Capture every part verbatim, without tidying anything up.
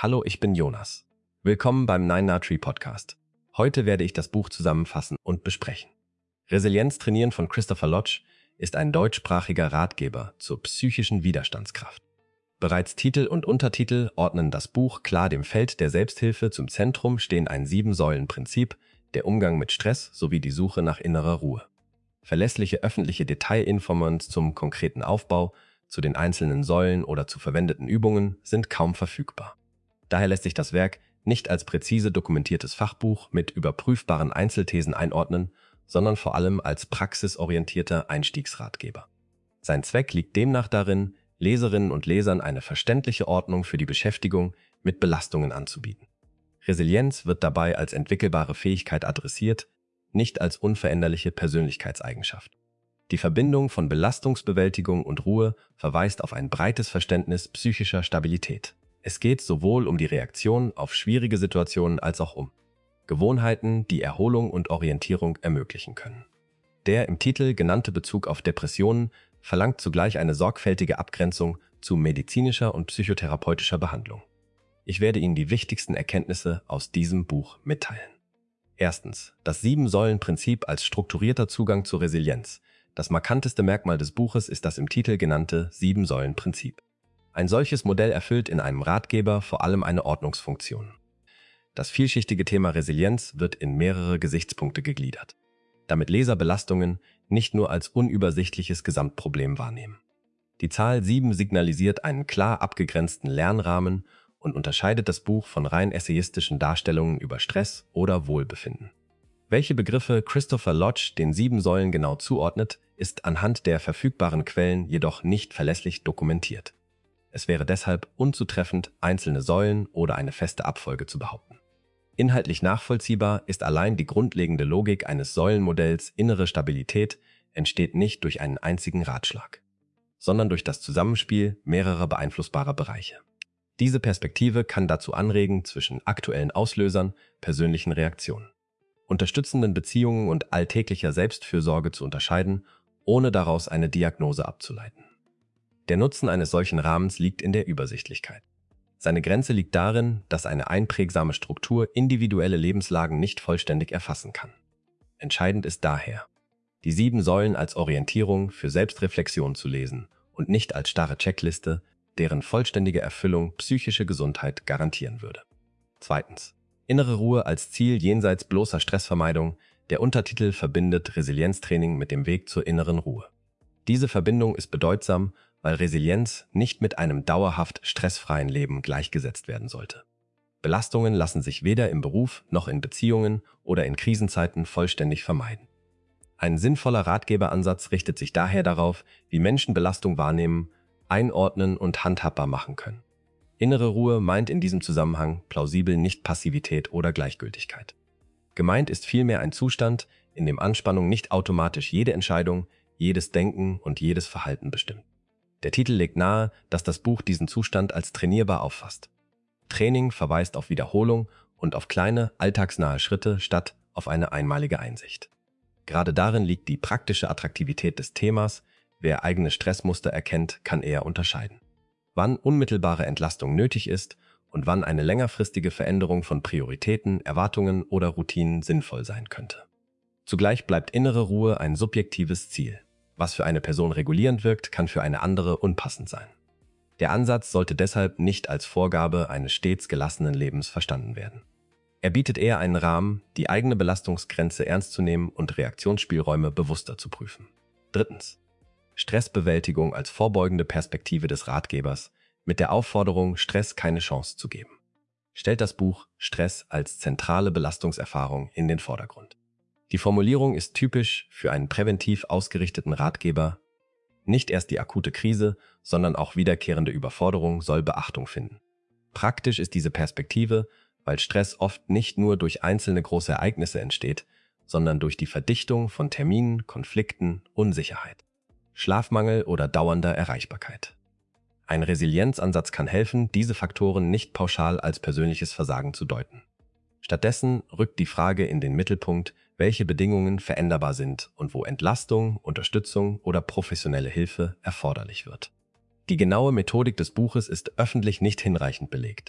Hallo, ich bin Jonas. Willkommen beim Nine Na Tree Podcast. Heute werde ich das Buch zusammenfassen und besprechen. Resilienz trainieren von Christopher Lodge ist ein deutschsprachiger Ratgeber zur psychischen Widerstandskraft. Bereits Titel und Untertitel ordnen das Buch klar dem Feld der Selbsthilfe. Zum Zentrum stehen ein Sieben-Säulen-Prinzip, der Umgang mit Stress sowie die Suche nach innerer Ruhe. Verlässliche öffentliche Detailinformationen zum konkreten Aufbau, zu den einzelnen Säulen oder zu verwendeten Übungen sind kaum verfügbar. Daher lässt sich das Werk nicht als präzise dokumentiertes Fachbuch mit überprüfbaren Einzelthesen einordnen, sondern vor allem als praxisorientierter Einstiegsratgeber. Sein Zweck liegt demnach darin, Leserinnen und Lesern eine verständliche Ordnung für die Beschäftigung mit Belastungen anzubieten. Resilienz wird dabei als entwickelbare Fähigkeit adressiert, nicht als unveränderliche Persönlichkeitseigenschaft. Die Verbindung von Belastungsbewältigung und Ruhe verweist auf ein breites Verständnis psychischer Stabilität. Es geht sowohl um die Reaktion auf schwierige Situationen als auch um Gewohnheiten, die Erholung und Orientierung ermöglichen können. Der im Titel genannte Bezug auf Depressionen verlangt zugleich eine sorgfältige Abgrenzung zu medizinischer und psychotherapeutischer Behandlung. Ich werde Ihnen die wichtigsten Erkenntnisse aus diesem Buch mitteilen. Erstens, das Sieben-Säulen-Prinzip als strukturierter Zugang zur Resilienz. Das markanteste Merkmal des Buches ist das im Titel genannte Sieben-Säulen-Prinzip. Ein solches Modell erfüllt in einem Ratgeber vor allem eine Ordnungsfunktion. Das vielschichtige Thema Resilienz wird in mehrere Gesichtspunkte gegliedert, damit Leser Belastungen nicht nur als unübersichtliches Gesamtproblem wahrnehmen. Die Zahl sieben signalisiert einen klar abgegrenzten Lernrahmen und unterscheidet das Buch von rein essayistischen Darstellungen über Stress oder Wohlbefinden. Welche Begriffe Christopher Lodge den sieben Säulen genau zuordnet, ist anhand der verfügbaren Quellen jedoch nicht verlässlich dokumentiert. Es wäre deshalb unzutreffend, einzelne Säulen oder eine feste Abfolge zu behaupten. Inhaltlich nachvollziehbar ist allein die grundlegende Logik eines Säulenmodells. Innere Stabilität entsteht nicht durch einen einzigen Ratschlag, sondern durch das Zusammenspiel mehrerer beeinflussbarer Bereiche. Diese Perspektive kann dazu anregen, zwischen aktuellen Auslösern, persönlichen Reaktionen, unterstützenden Beziehungen und alltäglicher Selbstfürsorge zu unterscheiden, ohne daraus eine Diagnose abzuleiten. Der Nutzen eines solchen Rahmens liegt in der Übersichtlichkeit. Seine Grenze liegt darin, dass eine einprägsame Struktur individuelle Lebenslagen nicht vollständig erfassen kann. Entscheidend ist daher, die sieben Säulen als Orientierung für Selbstreflexion zu lesen und nicht als starre Checkliste, deren vollständige Erfüllung psychische Gesundheit garantieren würde. Zweitens. Innere Ruhe als Ziel jenseits bloßer Stressvermeidung. Der Untertitel verbindet Resilienztraining mit dem Weg zur inneren Ruhe. Diese Verbindung ist bedeutsam, weil Resilienz nicht mit einem dauerhaft stressfreien Leben gleichgesetzt werden sollte. Belastungen lassen sich weder im Beruf noch in Beziehungen oder in Krisenzeiten vollständig vermeiden. Ein sinnvoller Ratgeberansatz richtet sich daher darauf, wie Menschen Belastung wahrnehmen, einordnen und handhabbar machen können. Innere Ruhe meint in diesem Zusammenhang plausibel nicht Passivität oder Gleichgültigkeit. Gemeint ist vielmehr ein Zustand, in dem Anspannung nicht automatisch jede Entscheidung, jedes Denken und jedes Verhalten bestimmt. Der Titel legt nahe, dass das Buch diesen Zustand als trainierbar auffasst. Training verweist auf Wiederholung und auf kleine, alltagsnahe Schritte statt auf eine einmalige Einsicht. Gerade darin liegt die praktische Attraktivität des Themas. Wer eigene Stressmuster erkennt, kann eher unterscheiden, wann unmittelbare Entlastung nötig ist und wann eine längerfristige Veränderung von Prioritäten, Erwartungen oder Routinen sinnvoll sein könnte. Zugleich bleibt innere Ruhe ein subjektives Ziel. Was für eine Person regulierend wirkt, kann für eine andere unpassend sein. Der Ansatz sollte deshalb nicht als Vorgabe eines stets gelassenen Lebens verstanden werden. Er bietet eher einen Rahmen, die eigene Belastungsgrenze ernst zu nehmen und Reaktionsspielräume bewusster zu prüfen. Drittens. Stressbewältigung als vorbeugende Perspektive des Ratgebers mit der Aufforderung, Stress keine Chance zu geben. Stellt das Buch Stress als zentrale Belastungserfahrung in den Vordergrund. Die Formulierung ist typisch für einen präventiv ausgerichteten Ratgeber. Nicht erst die akute Krise, sondern auch wiederkehrende Überforderung soll Beachtung finden. Praktisch ist diese Perspektive, weil Stress oft nicht nur durch einzelne große Ereignisse entsteht, sondern durch die Verdichtung von Terminen, Konflikten, Unsicherheit, Schlafmangel oder dauernder Erreichbarkeit. Ein Resilienzansatz kann helfen, diese Faktoren nicht pauschal als persönliches Versagen zu deuten. Stattdessen rückt die Frage in den Mittelpunkt, welche Bedingungen veränderbar sind und wo Entlastung, Unterstützung oder professionelle Hilfe erforderlich wird. Die genaue Methodik des Buches ist öffentlich nicht hinreichend belegt.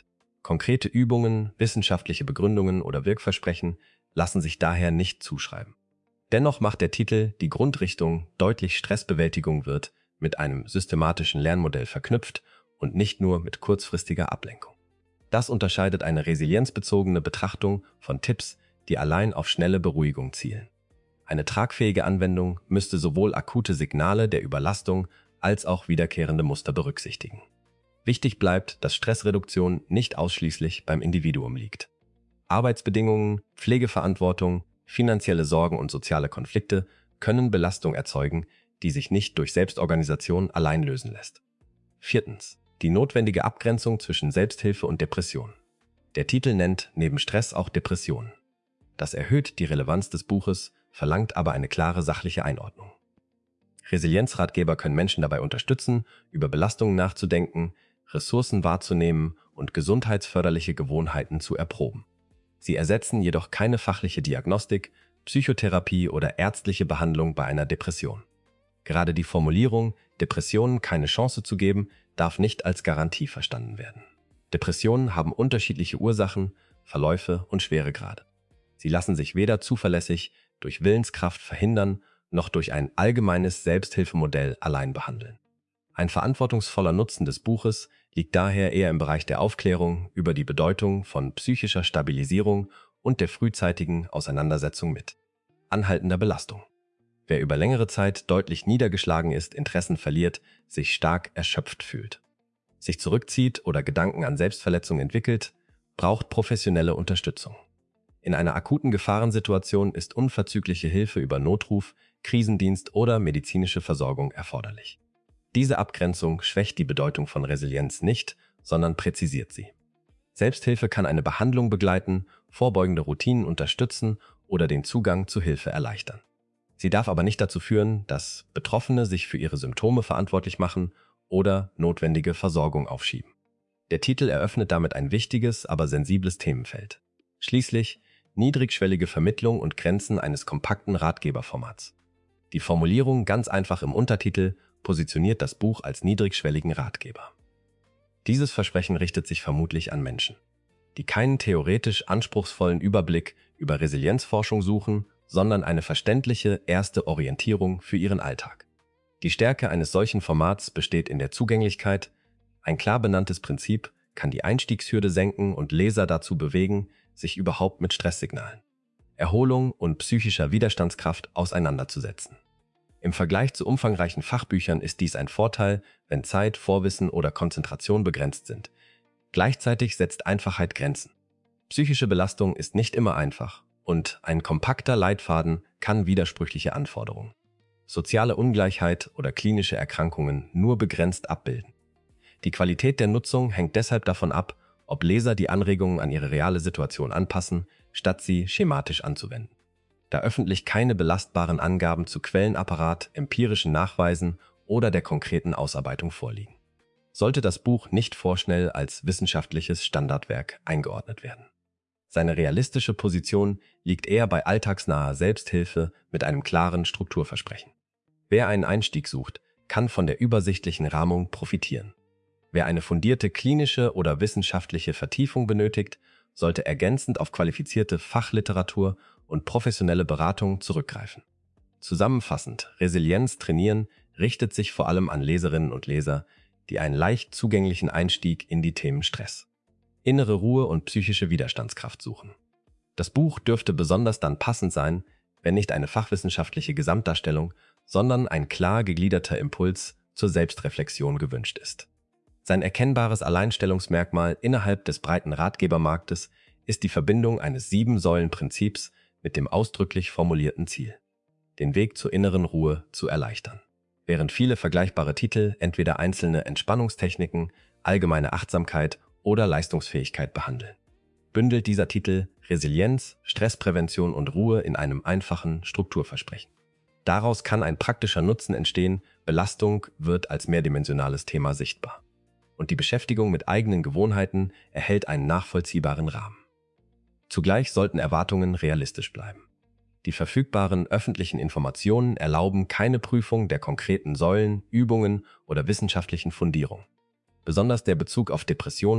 Konkrete Übungen, wissenschaftliche Begründungen oder Wirkversprechen lassen sich daher nicht zuschreiben. Dennoch macht der Titel die Grundrichtung deutlich: Stressbewältigung wird mit einem systematischen Lernmodell verknüpft und nicht nur mit kurzfristiger Ablenkung. Das unterscheidet eine resilienzbezogene Betrachtung von Tipps, die allein auf schnelle Beruhigung zielen. Eine tragfähige Anwendung müsste sowohl akute Signale der Überlastung als auch wiederkehrende Muster berücksichtigen. Wichtig bleibt, dass Stressreduktion nicht ausschließlich beim Individuum liegt. Arbeitsbedingungen, Pflegeverantwortung, finanzielle Sorgen und soziale Konflikte können Belastung erzeugen, die sich nicht durch Selbstorganisation allein lösen lässt. Viertens. Die notwendige Abgrenzung zwischen Selbsthilfe und Depression. Der Titel nennt neben Stress auch Depressionen. Das erhöht die Relevanz des Buches, verlangt aber eine klare sachliche Einordnung. Resilienzratgeber können Menschen dabei unterstützen, über Belastungen nachzudenken, Ressourcen wahrzunehmen und gesundheitsförderliche Gewohnheiten zu erproben. Sie ersetzen jedoch keine fachliche Diagnostik, Psychotherapie oder ärztliche Behandlung bei einer Depression. Gerade die Formulierung, Depressionen keine Chance zu geben, darf nicht als Garantie verstanden werden. Depressionen haben unterschiedliche Ursachen, Verläufe und Schweregrade. Sie lassen sich weder zuverlässig durch Willenskraft verhindern, noch durch ein allgemeines Selbsthilfemodell allein behandeln. Ein verantwortungsvoller Nutzen des Buches liegt daher eher im Bereich der Aufklärung über die Bedeutung von psychischer Stabilisierung und der frühzeitigen Auseinandersetzung mit anhaltender Belastung. Wer über längere Zeit deutlich niedergeschlagen ist, Interessen verliert, sich stark erschöpft fühlt, sich zurückzieht oder Gedanken an Selbstverletzung entwickelt, braucht professionelle Unterstützung. In einer akuten Gefahrensituation ist unverzügliche Hilfe über Notruf, Krisendienst oder medizinische Versorgung erforderlich. Diese Abgrenzung schwächt die Bedeutung von Resilienz nicht, sondern präzisiert sie. Selbsthilfe kann eine Behandlung begleiten, vorbeugende Routinen unterstützen oder den Zugang zu Hilfe erleichtern. Sie darf aber nicht dazu führen, dass Betroffene sich für ihre Symptome verantwortlich machen oder notwendige Versorgung aufschieben. Der Titel eröffnet damit ein wichtiges, aber sensibles Themenfeld. Schließlich niedrigschwellige Vermittlung und Grenzen eines kompakten Ratgeberformats. Die Formulierung ganz einfach im Untertitel positioniert das Buch als niedrigschwelligen Ratgeber. Dieses Versprechen richtet sich vermutlich an Menschen, die keinen theoretisch anspruchsvollen Überblick über Resilienzforschung suchen, sondern eine verständliche erste Orientierung für ihren Alltag. Die Stärke eines solchen Formats besteht in der Zugänglichkeit. Ein klar benanntes Prinzip kann die Einstiegshürde senken und Leser dazu bewegen, sich überhaupt mit Stresssignalen, Erholung und psychischer Widerstandskraft auseinanderzusetzen. Im Vergleich zu umfangreichen Fachbüchern ist dies ein Vorteil, wenn Zeit, Vorwissen oder Konzentration begrenzt sind. Gleichzeitig setzt Einfachheit Grenzen. Psychische Belastung ist nicht immer einfach und ein kompakter Leitfaden kann widersprüchliche Anforderungen, soziale Ungleichheit oder klinische Erkrankungen nur begrenzt abbilden. Die Qualität der Nutzung hängt deshalb davon ab, ob Leser die Anregungen an ihre reale Situation anpassen, statt sie schematisch anzuwenden. Da öffentlich keine belastbaren Angaben zu Quellenapparat, empirischen Nachweisen oder der konkreten Ausarbeitung vorliegen, sollte das Buch nicht vorschnell als wissenschaftliches Standardwerk eingeordnet werden. Seine realistische Position liegt eher bei alltagsnaher Selbsthilfe mit einem klaren Strukturversprechen. Wer einen Einstieg sucht, kann von der übersichtlichen Rahmung profitieren. Wer eine fundierte klinische oder wissenschaftliche Vertiefung benötigt, sollte ergänzend auf qualifizierte Fachliteratur und professionelle Beratung zurückgreifen. Zusammenfassend, Resilienz trainieren richtet sich vor allem an Leserinnen und Leser, die einen leicht zugänglichen Einstieg in die Themen Stress, innere Ruhe und psychische Widerstandskraft suchen. Das Buch dürfte besonders dann passend sein, wenn nicht eine fachwissenschaftliche Gesamtdarstellung, sondern ein klar gegliederter Impuls zur Selbstreflexion gewünscht ist. Sein erkennbares Alleinstellungsmerkmal innerhalb des breiten Ratgebermarktes ist die Verbindung eines Sieben-Säulen-Prinzips mit dem ausdrücklich formulierten Ziel, den Weg zur inneren Ruhe zu erleichtern. Während viele vergleichbare Titel entweder einzelne Entspannungstechniken, allgemeine Achtsamkeit oder Leistungsfähigkeit behandeln, bündelt dieser Titel Resilienz, Stressprävention und Ruhe in einem einfachen Strukturversprechen. Daraus kann ein praktischer Nutzen entstehen, Belastung wird als mehrdimensionales Thema sichtbar und die Beschäftigung mit eigenen Gewohnheiten erhält einen nachvollziehbaren Rahmen. Zugleich sollten Erwartungen realistisch bleiben. Die verfügbaren öffentlichen Informationen erlauben keine Prüfung der konkreten Säulen, Übungen oder wissenschaftlichen Fundierung. Besonders der Bezug auf Depressionen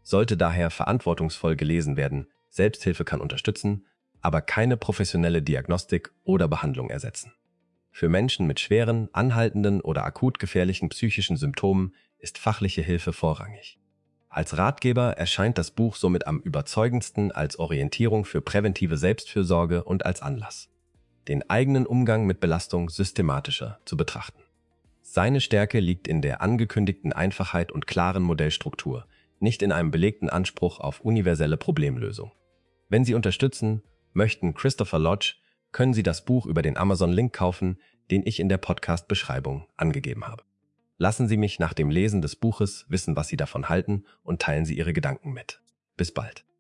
sollte daher verantwortungsvoll gelesen werden. Selbsthilfe kann unterstützen, aber keine professionelle Diagnostik oder Behandlung ersetzen. Für Menschen mit schweren, anhaltenden oder akut gefährlichen psychischen Symptomen ist fachliche Hilfe vorrangig. Als Ratgeber erscheint das Buch somit am überzeugendsten als Orientierung für präventive Selbstfürsorge und als Anlass, den eigenen Umgang mit Belastung systematischer zu betrachten. Seine Stärke liegt in der angekündigten Einfachheit und klaren Modellstruktur, nicht in einem belegten Anspruch auf universelle Problemlösung. Wenn Sie unterstützen möchten Christopher Lodge, können Sie das Buch über den Amazon-Link kaufen, den ich in der Podcast-Beschreibung angegeben habe. Lassen Sie mich nach dem Lesen des Buches wissen, was Sie davon halten, und teilen Sie Ihre Gedanken mit. Bis bald.